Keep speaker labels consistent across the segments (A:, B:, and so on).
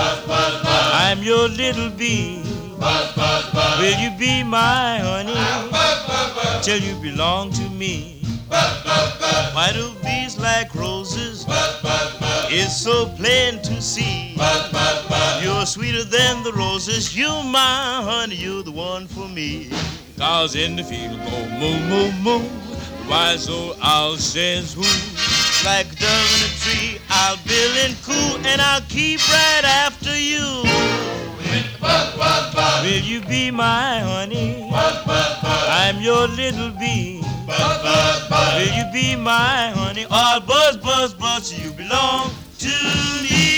A: I'm your little bee. Will you be my honey till you belong to me? Why do bees like roses? It's so plain to see. You're sweeter than the roses. You're my honey, you're the one for me. Cause in the field go moo, moo, moo. The wise old owl says who? Like a dove in a tree, I'll build and coo, and I'll keep right after you. Will you be my honey? I'm your little bee. Will you be my honey? All buzz, buzz, buzz, you belong to me.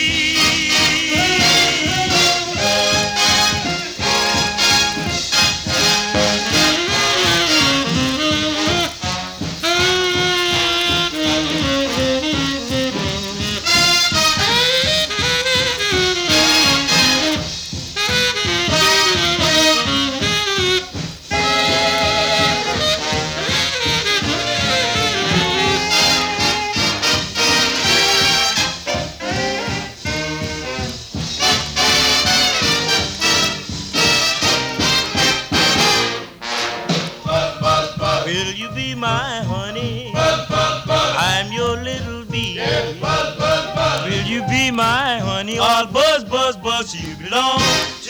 A: Will you be my honey? I'm your little bee. Will you be my honey? All buzz, buzz, buzz, you belong